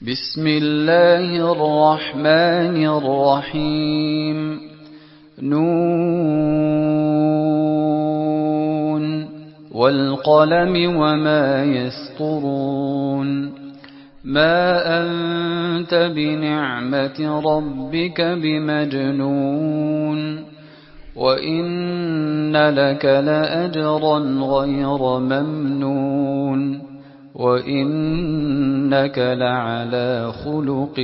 بسم الله الرحمن الرحيم نون والقلم وما يسطرون ما أنت بنعمة ربك بمجنون وإن لك لأجرا غير ممنون وإنك لعلى خلق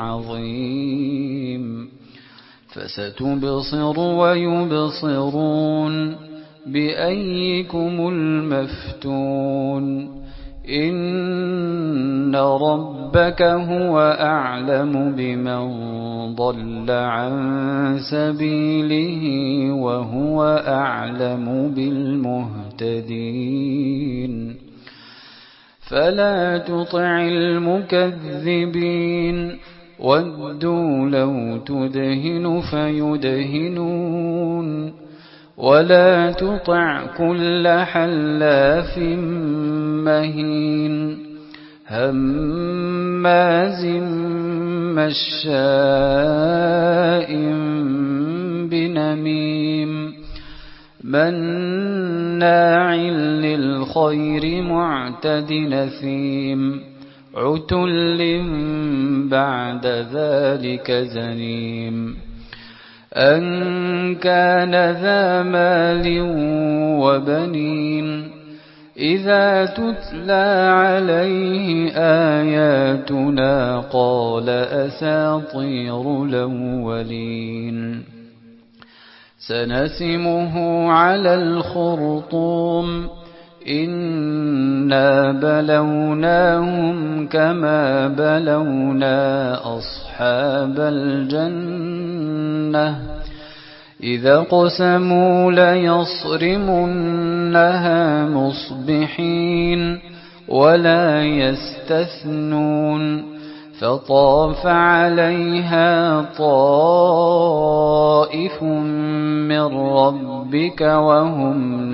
عظيم فستبصر ويبصرون بأيكم المفتون إن ربك هو أعلم بمن ضل عن سبيله وهو أعلم بالمهتدين فلا تطع المكذبين ودوا لو تدهن فيدهنون ولا تطع كل حلاف مهين هماز مشاء بنميم مناع للخير معتد نثيم عتل بعد ذلك زنيم أن كان ذا مال وبنين إذا تتلى عليه آياتنا قال أساطير الأولين سنسمه على الخرطوم إنا بلوناهم كما بلونا أصحاب الجنة إذا قسموا ليصرمنها مصبحين ولا يستثنون فطاف عليها طائف من ربك وهم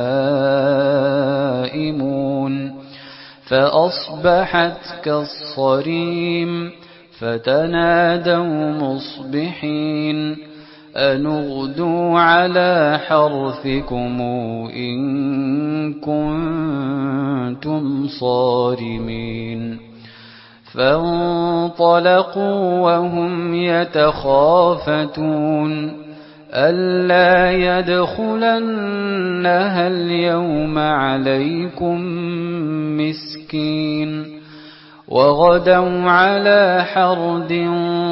نائمون فأصبحت كالصريم فتنادوا مصبحين أن اغدوا على حرثكم إن كنتم صارمين فانطلقوا وهم يتخافتون ألا يدخلنها اليوم عليكم مسكين وغدوا على حرد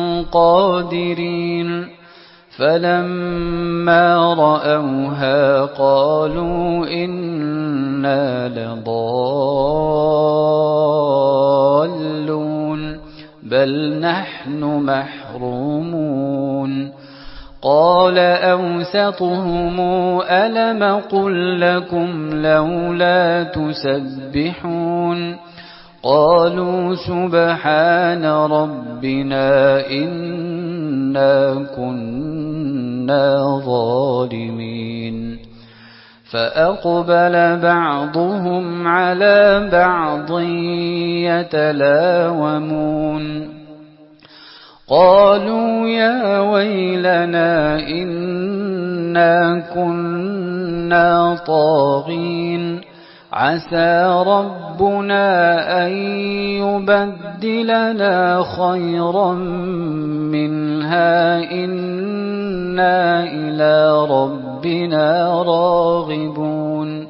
قادرين فلما رأوها قالوا إنا لضالون بل نحن محرومون قال أوسطهم ألم قل لكم لولا تسبحون قالوا سبحان ربنا إنا كنا ظالمين فأقبل بعضهم على بعض يتلاومون قالوا يا ويلنا إنا كنا طاغين عسى ربنا أن يبدلنا خيرا منها إنا إلى ربنا راغبون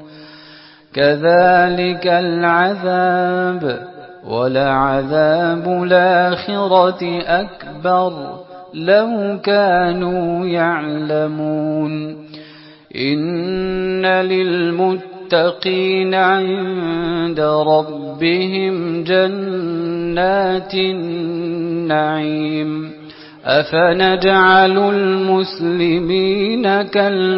كذلك العذاب ولعذاب الآخرة أكبر لو كانوا يعلمون إن للمتقين عند ربهم جنات النعيم أفنجعل المسلمين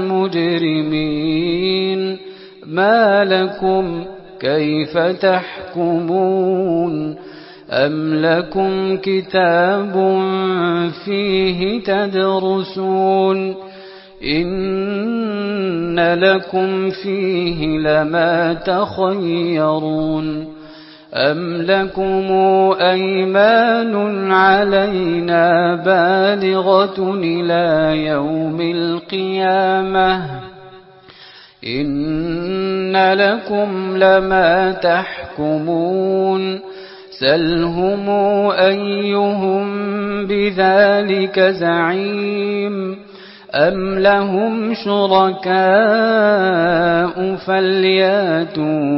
كالمجرمين ما لكم كيف تحكمون أم لكم كتاب فيه تدرسون إن لكم فيه لما تخيرون أم لكم أيمان علينا بالغة إلى يوم القيامة إن لكم لما تحكمون سلهم أيهم بذلك زعيم أم لهم شركاء فلياتوا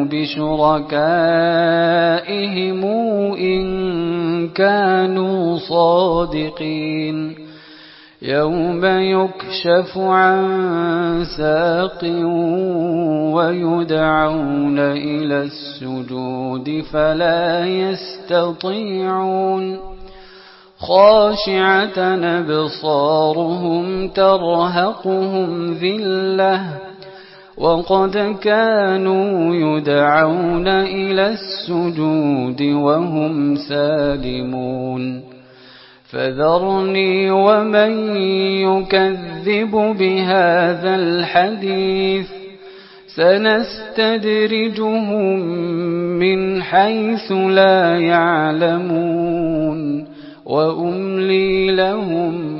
بشركائهم إن كانوا صادقين يوم يكشف عن ساق ويدعون إلى السجود فلا يستطيعون خاشعة أبصارهم ترهقهم ذلة وقد كانوا يدعون إلى السجود وهم سالمون فذرني ومن يكذب بهذا الحديث سنستدرجهم من حيث لا يعلمون وأملي لهم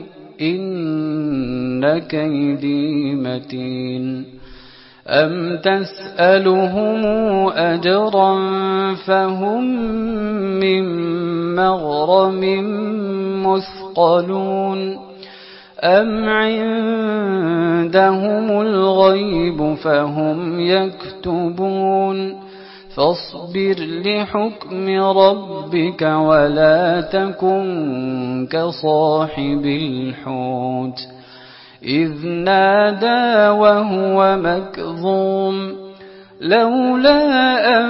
إن كيدي متين أم تسألهم أجرا فهم من مغرم مثقلون أم عندهم الغيب فهم يكتبون فاصبر لحكم ربك ولا تكن كصاحب الحوت إذ نادى وهو مكظوم لولا أن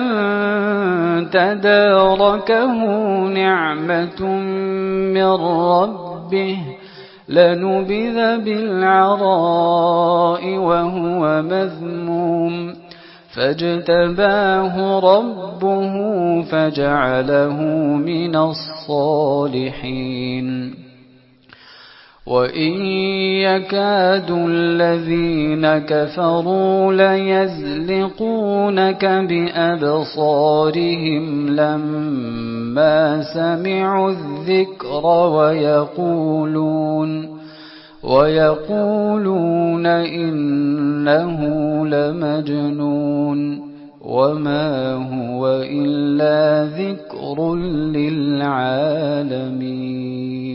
تداركه نعمة من ربه لنبذ بالعراء وهو مذموم فاجتباه ربه فجعله من الصالحين وإن يكاد الذين كفروا ليزلقونك بأبصارهم لما سمعوا الذكر ويقولون إنه لمجنون وما هو إلا ذكر للعالمين.